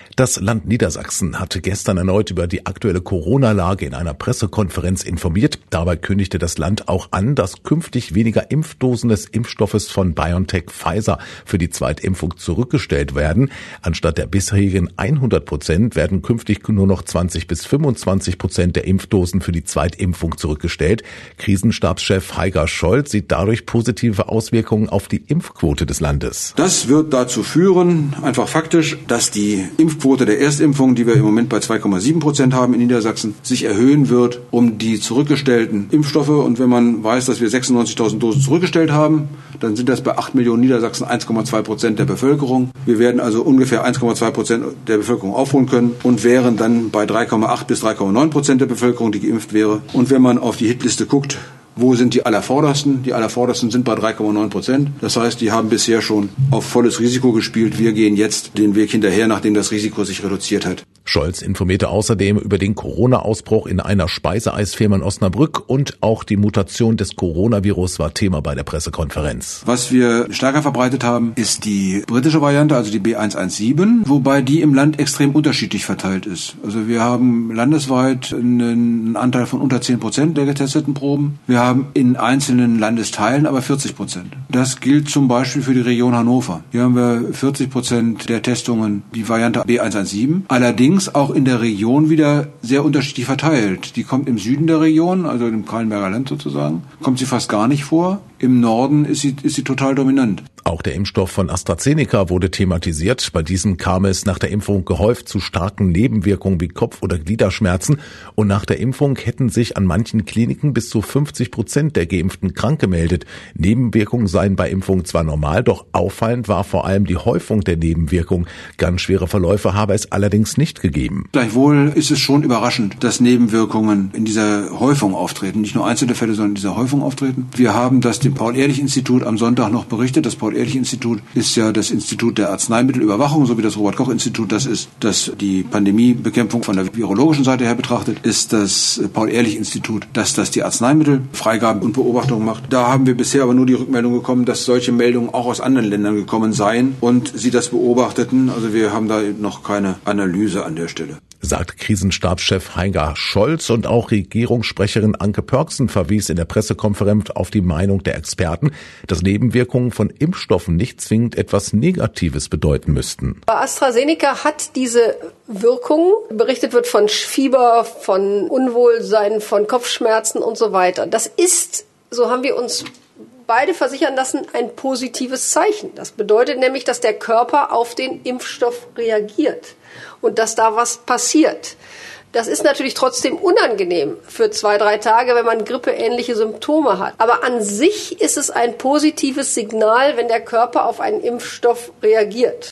Das Land Niedersachsen hatte gestern erneut über die aktuelle Corona-Lage in einer Pressekonferenz informiert. Dabei kündigte das Land auch an, dass künftig weniger Impfdosen des Impfstoffes von BioNTech-Pfizer für die Zweitimpfung zurückgestellt werden. Anstatt der bisherigen 100% werden künftig nur noch 20-25% der Impfdosen für die Zweitimpfung zurückgestellt. Krisenstabschef Heiger Scholz sieht dadurch positive Auswirkungen auf die Impfquote des Landes. Das wird dazu führen, einfach faktisch, dass die Impfquote der Erstimpfung, die wir im Moment bei 2,7% haben in Niedersachsen, sich erhöhen wird um die zurückgestellten Impfstoffe. Und wenn man weiß, dass wir 96.000 Dosen zurückgestellt haben, dann sind das bei 8 Millionen Niedersachsen 1,2% der Bevölkerung. Wir werden also ungefähr 1,2% der Bevölkerung aufholen können und wären dann bei 3,8 bis 3,9% der Bevölkerung, die geimpft wäre. Und wenn man auf die Hitliste guckt, wo sind die Allervordersten? Die Allervordersten sind bei 3,9%. Das heißt, die haben bisher schon auf volles Risiko gespielt. Wir gehen jetzt den Weg hinterher, nachdem das Risiko sich reduziert hat. Scholz informierte außerdem über den Corona-Ausbruch in einer Speiseeisfirma in Osnabrück und auch die Mutation des Coronavirus war Thema bei der Pressekonferenz. Was wir stärker verbreitet haben, ist die britische Variante, also die B117, wobei die im Land extrem unterschiedlich verteilt ist. Also wir haben landesweit einen Anteil von unter 10% der getesteten Proben. Wir haben in einzelnen Landesteilen aber 40%. Das gilt zum Beispiel für die Region Hannover. Hier haben wir 40% der Testungen die Variante B117. Allerdings auch in der Region wieder sehr unterschiedlich verteilt. Die kommt im Süden der Region, also im Kahlenberger Land sozusagen, kommt sie fast gar nicht vor. Im Norden ist sie total dominant. Auch der Impfstoff von AstraZeneca wurde thematisiert. Bei diesem kam es nach der Impfung gehäuft zu starken Nebenwirkungen wie Kopf- oder Gliederschmerzen. Und nach der Impfung hätten sich an manchen Kliniken bis zu 50% der Geimpften krank gemeldet. Nebenwirkungen seien bei Impfungen zwar normal, doch auffallend war vor allem die Häufung der Nebenwirkungen. Ganz schwere Verläufe habe es allerdings nicht gegeben. Gleichwohl ist es schon überraschend, dass Nebenwirkungen in dieser Häufung auftreten. Nicht nur einzelne Fälle, sondern in dieser Häufung auftreten. Wir haben das dem Paul-Ehrlich-Institut am Sonntag noch berichtet. Das Paul-Ehrlich-Institut ist ja das Institut der Arzneimittelüberwachung, so wie das Robert-Koch-Institut das ist, das die Pandemiebekämpfung von der virologischen Seite her betrachtet, ist das Paul-Ehrlich-Institut, das die Arzneimittelfreigaben und Beobachtungen macht. Da haben wir bisher aber nur die Rückmeldung bekommen, dass solche Meldungen auch aus anderen Ländern gekommen seien und sie das beobachteten. Also wir haben da noch keine Analyse an der Stelle. Sagt Krisenstabschef Heiger Scholz, und auch Regierungssprecherin Anke Pörksen verwies in der Pressekonferenz auf die Meinung der Experten, dass Nebenwirkungen von Impfstoffen nicht zwingend etwas Negatives bedeuten müssten. AstraZeneca hat diese Wirkung. Berichtet wird von Fieber, von Unwohlsein, von Kopfschmerzen und so weiter. Das ist, so haben wir uns beide versichern lassen, ein positives Zeichen. Das bedeutet nämlich, dass der Körper auf den Impfstoff reagiert und dass da was passiert. Das ist natürlich trotzdem unangenehm für 2-3 Tage, wenn man grippeähnliche Symptome hat. Aber an sich ist es ein positives Signal, wenn der Körper auf einen Impfstoff reagiert.